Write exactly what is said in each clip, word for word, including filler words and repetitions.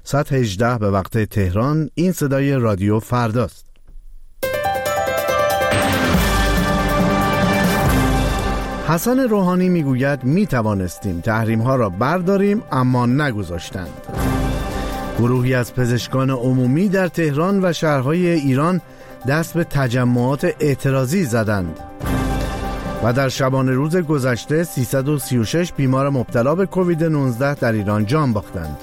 ساعت هجده به وقت تهران. این صدای رادیو فرداست. حسن روحانی میگوید می توانستیم تحریم ها را برداریم اما نگذاشتند. گروهی از پزشکان عمومی در تهران و شهرهای ایران دست به تجمعات اعتراضی زدند. و در شبانه روز گذشته سیصد و سی و شش بیمار مبتلا به کووید نوزده در ایران جان باختند.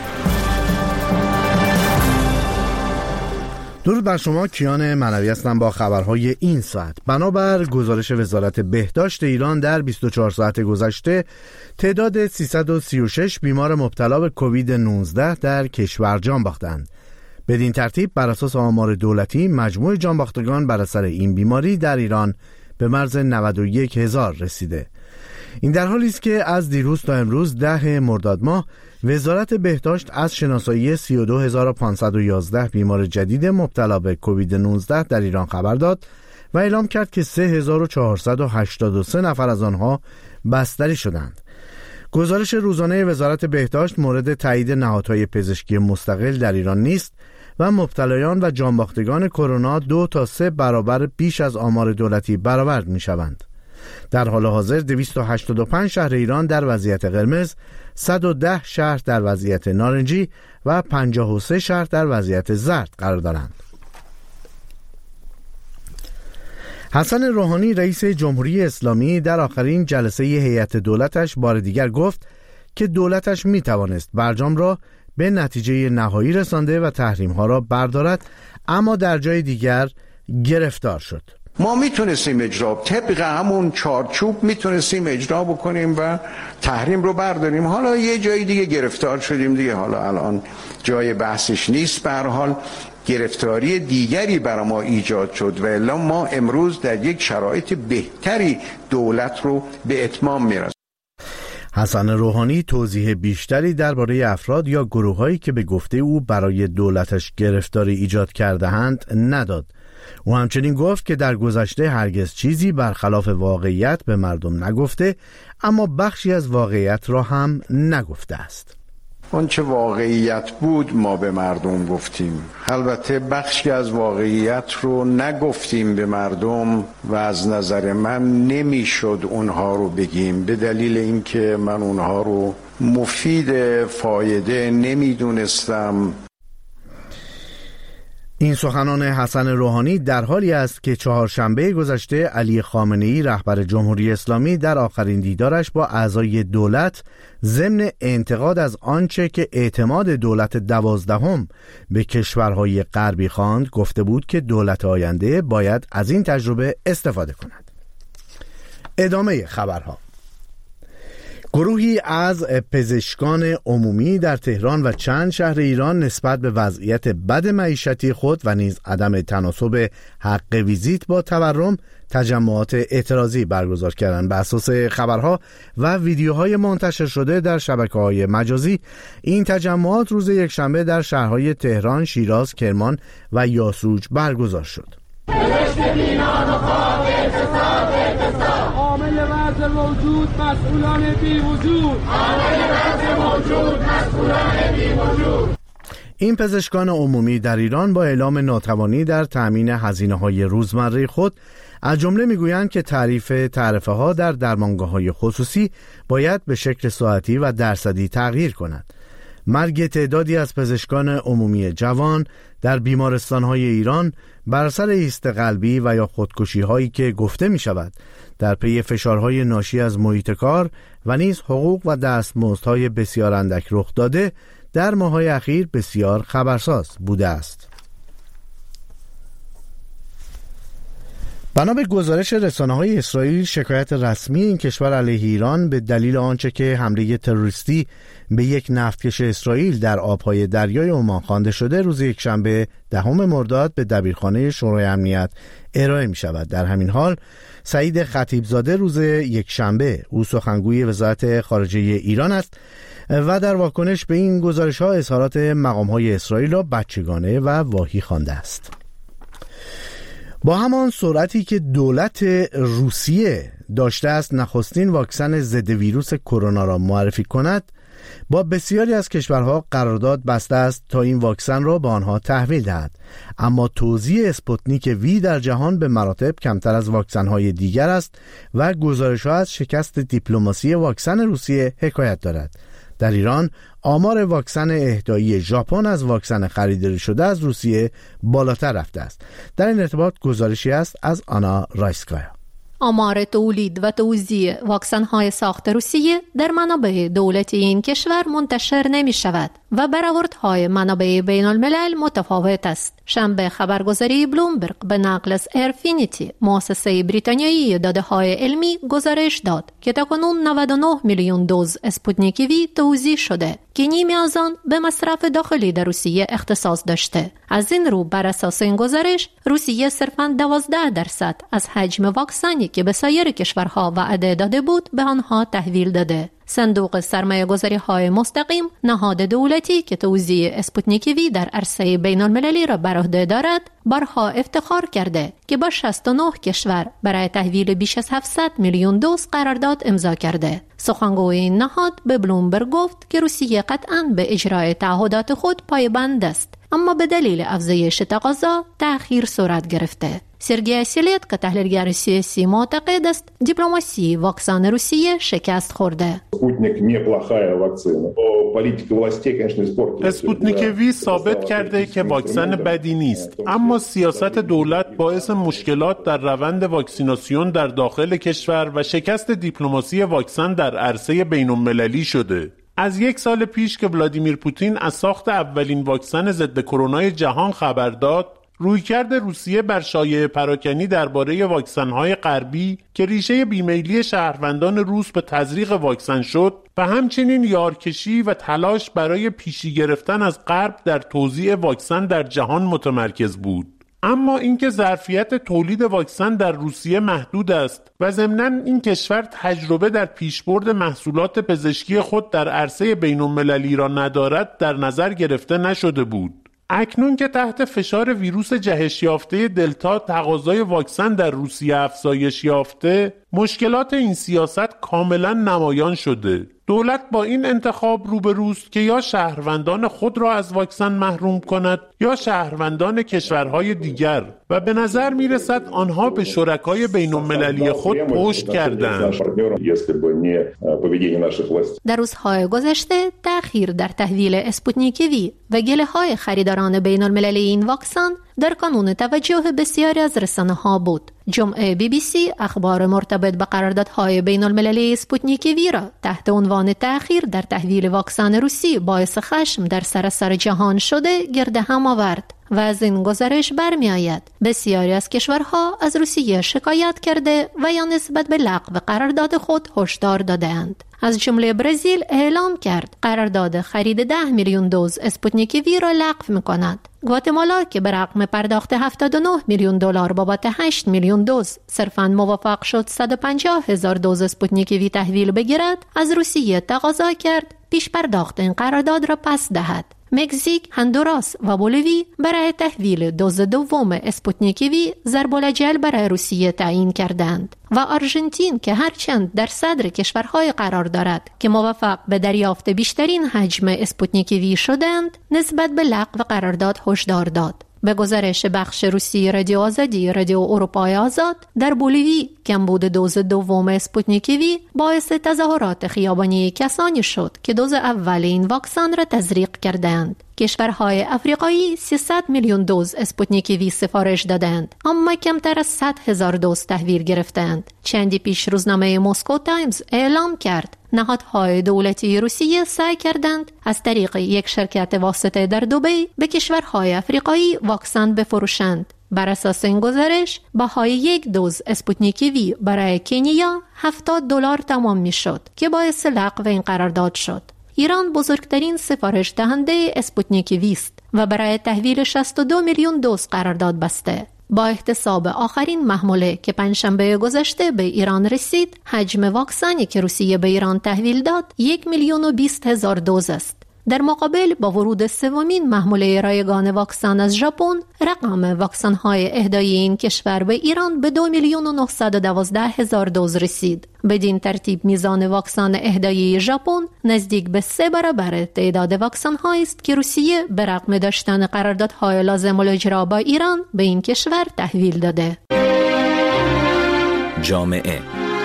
درود بر شما، کیان معنوی هستم با خبرهای این ساعت. بنابر گزارش وزارت بهداشت ایران در بیست و چهار ساعت گذشته تعداد سیصد و سی و شش بیمار مبتلا به کووید نوزده در کشور جان باختند. بدین ترتیب بر اساس آمار دولتی مجموع جانباختگان بر اثر این بیماری در ایران به مرز نود و یک هزار رسیده. این در حالی است که از دیروز تا امروز ده مرداد ماه وزارت بهداشت از شناسایی سی و دو هزار و پانصد و یازده بیمار جدید مبتلا به کووید نوزده در ایران خبر داد و اعلام کرد که سه هزار و چهارصد و هشتاد و سه نفر از آنها بستری شدند. گزارش روزانه وزارت بهداشت مورد تایید نهادهای پزشکی مستقل در ایران نیست و مبتلایان و جانباختگان کرونا دو تا سه برابر بیش از آمار دولتی برآورد می شوند. در حال حاضر دویست و هشتاد و پنج شهر ایران در وضعیت قرمز، صد و ده شهر در وضعیت نارنجی و پنجاه و سه شهر در وضعیت زرد قرار دارند. حسن روحانی رئیس جمهوری اسلامی در آخرین جلسه هیئت دولتش بار دیگر گفت که دولتش می توانست برجام را به نتیجه نهایی رسانده و تحریم ها را بردارد، اما در جای دیگر گرفتار شد. ما میتونستیم اجرا طبق همون چارچوب میتونستیم اجرا بکنیم و تحریم رو برداریم. حالا یه جای دیگه گرفتار شدیم دیگه، حالا الان جای بحثش نیست. به هر حال گرفتاری دیگری برای ما ایجاد شد و الا ما امروز در یک شرایط بهتری دولت رو به اتمام میرسونیم. حسن روحانی توضیح بیشتری درباره افراد یا گروهایی که به گفته او برای دولتش گرفتاری ایجاد کرده‌اند نداد. او همچنین گفت که در گذشته هرگز چیزی برخلاف واقعیت به مردم نگفته، اما بخشی از واقعیت را هم نگفته است. اون چه واقعیت بود ما به مردم گفتیم، البته بخشی از واقعیت رو نگفتیم به مردم و از نظر من نمیشد اونها رو بگیم، به دلیل اینکه من اونها رو مفید فایده نمیدونستم. این سخنان حسن روحانی در حالی است که چهارشنبه گذشته علی خامنه‌ای رهبر جمهوری اسلامی در آخرین دیدارش با اعضای دولت ضمن انتقاد از آنچه که اعتماد دولت دوازدهم به کشورهای غربی خواند گفته بود که دولت آینده باید از این تجربه استفاده کند. ادامه خبرها. گروهی از پزشکان عمومی در تهران و چند شهر ایران نسبت به وضعیت بد معیشتی خود و نیز عدم تناسب حق ویزیت با تورم تجمعات اعتراضی برگزار کردند. بر اساس خبرها و ویدیوهای منتشر شده در شبکه‌های مجازی، این تجمعات روز یکشنبه در شهرهای تهران، شیراز، کرمان و یاسوج برگزار شد. عامل وضع موجود مسئولان بی وجود عامل وضع موجود مسئولان بی وجود. این پزشکان عمومی در ایران با اعلام ناتوانی در تأمین هزینه‌های روزمره خود از جمله میگویند که تعریف تعرفه ها در درمانگاه‌های خصوصی باید به شکل ساعتی و درصدی تغییر کند. مرگ تعدادی از پزشکان عمومی جوان در بیمارستان‌های ایران بر اثر ایست قلبی و یا خودکشی‌هایی که گفته می‌شود در پی فشارهای ناشی از محیط کار و نیز حقوق و دستمزدهای بسیار اندک رخ داده در ماه‌های اخیر بسیار خبرساز بوده است. بنا به گزارش رسانه‌های اسرائیل، شکایت رسمی این کشور علیه ایران به دلیل آنچه که حمله تروریستی به یک نفتکش اسرائیل در آبهای دریای عمان خوانده شده روز یکشنبه دهم مرداد به دبیرخانه شورای امنیت ارائه می شود. در همین حال سعید خطیبزاده روز یکشنبه، او سخنگوی وزارت خارجه ایران است و در واکنش به این گزارش ها اظهارات مقام های اسرائیل را بچگانه و واهی خوانده است. با همان سرعتی که دولت روسیه داشته است نخستین واکسن ضد ویروس کرونا را معرفی کند، با بسیاری از کشورها قرارداد بسته است تا این واکسن را به آنها تحویل دهد، اما توزیع اسپوتنیک وی در جهان به مراتب کمتر از واکسن‌های دیگر است و گزارش‌ها از شکست دیپلماسی واکسن روسیه حکایت دارد. در ایران آمار واکسن اهدایی ژاپن از واکسن خریداری شده از روسیه بالاتر رفته است. در این ارتباط گزارشی است از آنا رایسکایا. آمار تولید و توزیع واکسن‌های ساخت روسیه در منابع دولتی این کشور منتشر نمی شود و برآوردهای منابع بین الملل متفاوت است. شنبه خبرگزاری بلومبرگ به نقل از ایرفینیتی، مؤسسه بریتانیایی داده‌های علمی، گزارش داد که تاکنون نود و نه میلیون دوز اسپوتنیک وی توزیع شده که نیمی از آن به مصرف داخلی در روسیه اختصاص داشته. از این رو بر اساس این گزارش روسیه صرفاً دوازده درصد از حجم واکسنی که به سایر کشورها وعده داده بود به آنها تحویل داده. صندوق سرمایه گذاری های مستقیم، نهاد دولتی که توزیع اسپوتنیک وی در عرصه بین المللی را بر عهده دارد، بارها افتخار کرده که با شصت و نه کشور برای تحویل بیش از هفتصد میلیون دوز قرارداد امضا کرده. سخنگوی این نهاد به بلومبرگ گفت که روسیه قطعاً به اجرای تعهدات خود پایبند است، اما به دلیل افزایش تقاضا تأخیر صورت گرفته. سرگئی اسیلیت که تحلیلگر سیاسی معتقد است دیپلماسی واکسن روسیه شکست خورده. اسپوتنیک وی ثابت کرده که واکسن بدی نیست، اما سیاست دولت باعث مشکلات در روند واکسیناسیون در داخل کشور و شکست دیپلماسی واکسن در عرصه بین‌المللی شده. از یک سال پیش که ولادیمیر پوتین از ساخت اولین واکسن ضد کرونا جهان خبر داد، رویکرد روسیه بر شایعه پراکنی درباره واکسن‌های غربی که ریشه بیمیلی شهروندان روس به تزریق واکسن شد و همچنین یارکشی و تلاش برای پیشی گرفتن از غرب در توزیع واکسن در جهان متمرکز بود. اما اینکه ظرفیت تولید واکسن در روسیه محدود است و ضمناً این کشور تجربه در پیشبرد محصولات پزشکی خود در عرصه بین‌المللی را ندارد در نظر گرفته نشده بود. اکنون که تحت فشار ویروس جهش یافته دلتا تقاضای واکسن در روسیه افزایش یافته، مشکلات این سیاست کاملا نمایان شده. دولت با این انتخاب روبروست که یا شهروندان خود را از واکسن محروم کند یا شهروندان کشورهای دیگر و به نظر می رسد آنها به شرکای بین المللی خود پشت کردند. در روزهای گذشته تأخیر در تحویل اسپوتنیک وی و گله های خریداران بین المللی این واکسن در کانون توجه بسیاری از رسانه ها بود. جمعه بی بی سی اخبار مرتبط به قراردادهای بین المللی اسپوتنیک وی را تحت عنوان تأخیر در تحویل واکسن روسی باعث خشم در سراسر جهان شده گرد هم آورد و از این گزارش برمی آید بسیاری از کشورها از روسیه شکایت کرده و یا نسبت به لغو قرارداد خود هشدار دادند. از جمله برزیل اعلام کرد قرارداد خرید ده میلیون دوز اسپوتنیک وی را لغو می‌کند. گواتمالا که به رغم پرداخت هفتاد و نه میلیون دلار بابت هشت میلیون دوز صرفاً موافق شد صد و پنجاه هزار دوز اسپوتنیک وی تحویل بگیرد، از روسیه تقاضا کرد پیش پرداخت این قرارداد را پس دهد. مکزیک، هندوراس و بولیوی برای تحویل دوز دوم اسپوتنیک وی ضرب الاجل برای روسیه تعیین کردند و آرژانتین که هرچند در صدر کشورهای قرار دارد که موفق به دریافت بیشترین حجم اسپوتنیک وی شدند، نسبت به لغو قرارداد هشدار داد. به گزارش بخش روسی رادیو آزادی رادیو اروپای آزاد، در بولیوی کمبود دوز دوم اسپوتنیک وی باعث تظاهرات خیابانی کسانی شد که دوز اول این واکسن را تزریق کردند. کشورهای افریقایی سیصد میلیون دوز اسپوتنیک وی سفارش دادند، اما کمتر از صد هزار دوز تحویل گرفتند. چندی پیش روزنامه مسکو تایمز اعلام کرد نهادهای دولتی روسیه سعی کردند از طریق یک شرکت واسطه در دبی به کشورهای افریقایی واکسن بفروشند. بر اساس این گزارش بهای یک دوز اسپوتنیک وی برای کنیا هفتاد دلار تمام می شد که باعث لغو این قرارداد شد. ایران بزرگترین سفارش دهنده اسپوتنیک وی است و برای تحویل شصت و دو میلیون دوز قرارداد بسته. با احتساب آخرین محموله که پنجشنبه گذشته به ایران رسید، حجم واکسنی که روسیه به ایران تحویل داد یک میلیون و بیست هزار دوز است. در مقابل با ورود سومین محموله رایگان واکسن از ژاپن، رقم واکسن های اهدای این کشور به ایران به دو میلیون و نهصد و دوازده هزار دوز رسید. بدین ترتیب میزان واکسن اهدایی ژاپن نزدیک به سه برابر تعداد واکسن هایی است که روسیه به رغم داشتن قراردادهای لازم الاجرا با ایران به این کشور تحویل داده. جامعه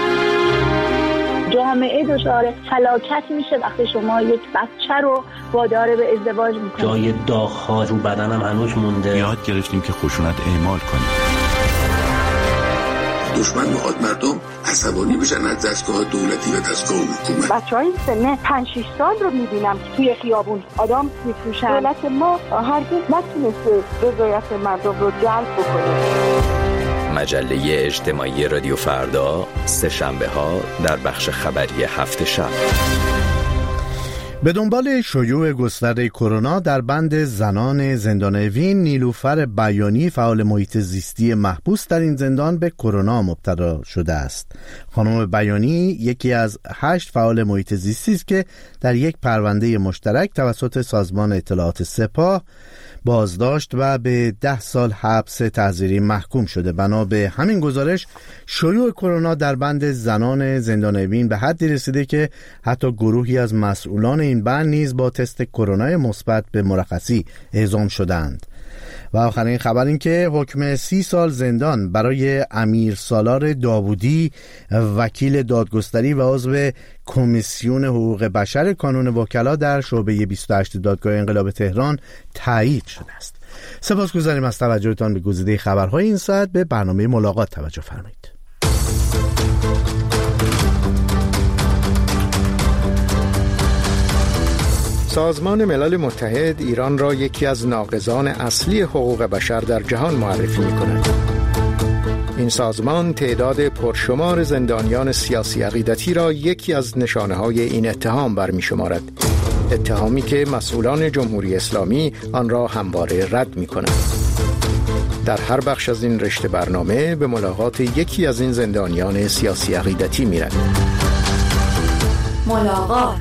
جامعه دچار فلاکت میشه وقتی شما یک بچه رو وادار به ازدواج میکنید. جای داغ‌ها رو بدنم هنوز مونده. یاد گرفتیم که خشونت اعمال کنیم. دشمن میخواد مردم عصبانی بشن از دستگاه دولتی و دستگاه حکومت. بچهای سن پنج شش سال رو میبینم که توی خیابون آدم میفروشن. دولت ما هرگز نتونسته رضایت مردم رو جلب بکنه. مجله اجتماعی رادیو فردا، سه شنبه ها در بخش خبری هفت شب. به دنبال شیوع گسترده کرونا در بند زنان زندان اوین، نیلوفر بیانی فعال محیط زیستی محبوس در این زندان به کرونا مبتلا شده است. خانم بیانی یکی از هشت فعال محیط زیستی است که در یک پرونده مشترک توسط سازمان اطلاعات سپاه بازداشت و به ده سال حبس تعزیری محکوم شده. بنا به همین گزارش، شیوع کرونا در بند زنان زندان اوین به حدی رسیده که حتی گروهی از مسئولان این بند نیز با تست کرونا مثبت به مرخصی اعزام شدند. و آخرین خبر این که حکم سی سال زندان برای امیر سالار داوودی، وکیل دادگستری و عضو کمیسیون حقوق بشر کانون وکلا در شعبه بیست و هشت دادگاه انقلاب تهران تایید شده است. سپاسگزاریم از توجهتان به گزیده خبرهای این ساعت. به برنامه ملاقات توجه فرمایید. سازمان ملل متحد ایران را یکی از ناقضان اصلی حقوق بشر در جهان معرفی می‌کند. این سازمان تعداد پرشمار زندانیان سیاسی عقیدتی را یکی از نشانه‌های این اتهام برمی‌شمارد. اتهامی که مسئولان جمهوری اسلامی آن را همواره رد می‌کنند. در هر بخش از این رشته برنامه به ملاقات یکی از این زندانیان سیاسی عقیدتی می‌رویم. ملاقات.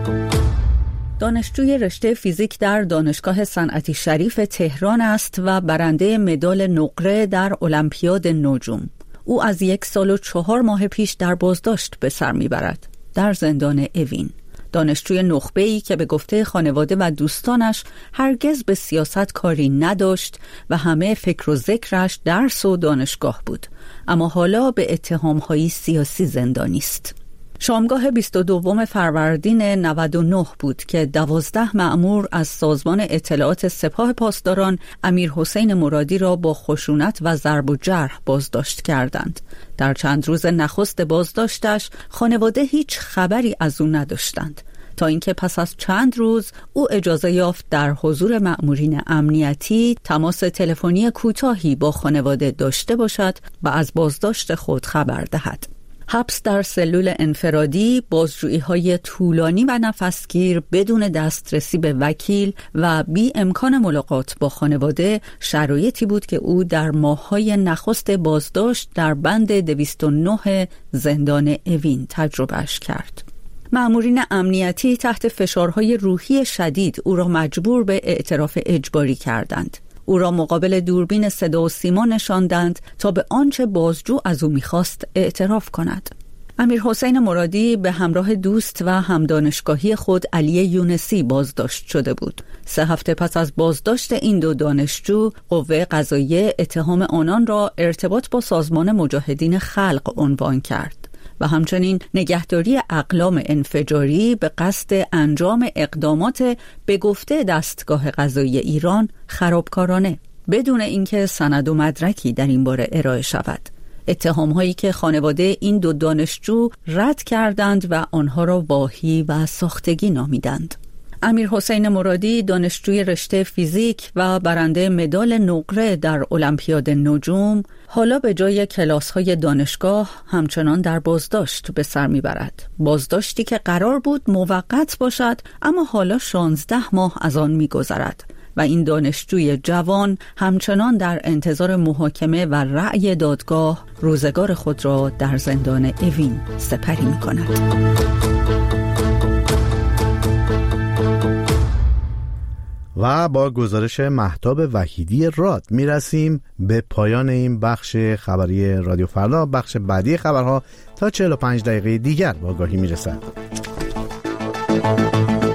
دانشجوی رشته فیزیک در دانشگاه صنعتی شریف تهران است و برنده مدال نقره در المپیاد نجوم. او از یک سال و چهار ماه پیش در بازداشت به سر میبرد در زندان اوین. دانشجوی نخبه‌ای که به گفته خانواده و دوستانش هرگز به سیاست کاری نداشت و همه فکر و ذکرش درس و دانشگاه بود، اما حالا به اتهام‌های سیاسی زندانی است. شامگاه بیست و دوم فروردین نود و نه بود که دوازده مأمور از سازمان اطلاعات سپاه پاسداران امیر حسین مرادی را با خشونت و ضرب و جرح بازداشت کردند. در چند روز نخست بازداشتش خانواده هیچ خبری از او نداشتند تا اینکه پس از چند روز او اجازه یافت در حضور مأمورین امنیتی تماس تلفنی کوتاهی با خانواده داشته باشد و از بازداشت خود خبر دهد. حبس در سلول انفرادی، بازجویی‌های طولانی و نفسگیر بدون دسترسی به وکیل و بی امکان ملاقات با خانواده شرایطی بود که او در ماه‌های نخست بازداشت در بند دویست و نه زندان اوین تجربهش کرد. مأمورین امنیتی تحت فشارهای روحی شدید او را مجبور به اعتراف اجباری کردند. او را مقابل دوربین صدا و سیما نشاندند تا به آنچه بازجو از او می‌خواست اعتراف کند. امیر حسین مرادی به همراه دوست و همدانشگاهی خود علی یونسی بازداشت شده بود. سه هفته پس از بازداشت این دو دانشجو، قوه قضاییه اتهام آنان را ارتباط با سازمان مجاهدین خلق عنوان کرد و همچنین نگهداری اقلام انفجاری به قصد انجام اقدامات به گفته دستگاه قضایی ایران خرابکارانه بدون اینکه سند و مدرکی در این باره ارائه شود. اتهام‌هایی که خانواده این دو دانشجو رد کردند و آنها را واهی و ساختگی نامیدند. امیر حسین مرادی، دانشجوی رشته فیزیک و برنده مدال نقره در المپیاد نجوم، حالا به جای کلاس‌های دانشگاه همچنان در بازداشت به سر می‌برد. بازداشتی که قرار بود موقت باشد، اما حالا شانزده ماه از آن می‌گذرد و این دانشجوی جوان همچنان در انتظار محاکمه و رأی دادگاه روزگار خود را در زندان اوین سپری می‌کند. و با گزارش مهتاب وحیدی راد میرسیم به پایان این بخش خبری رادیو فردا. بخش بعدی خبرها تا چهل و پنج دقیقه دیگر با آگاهی میرسد.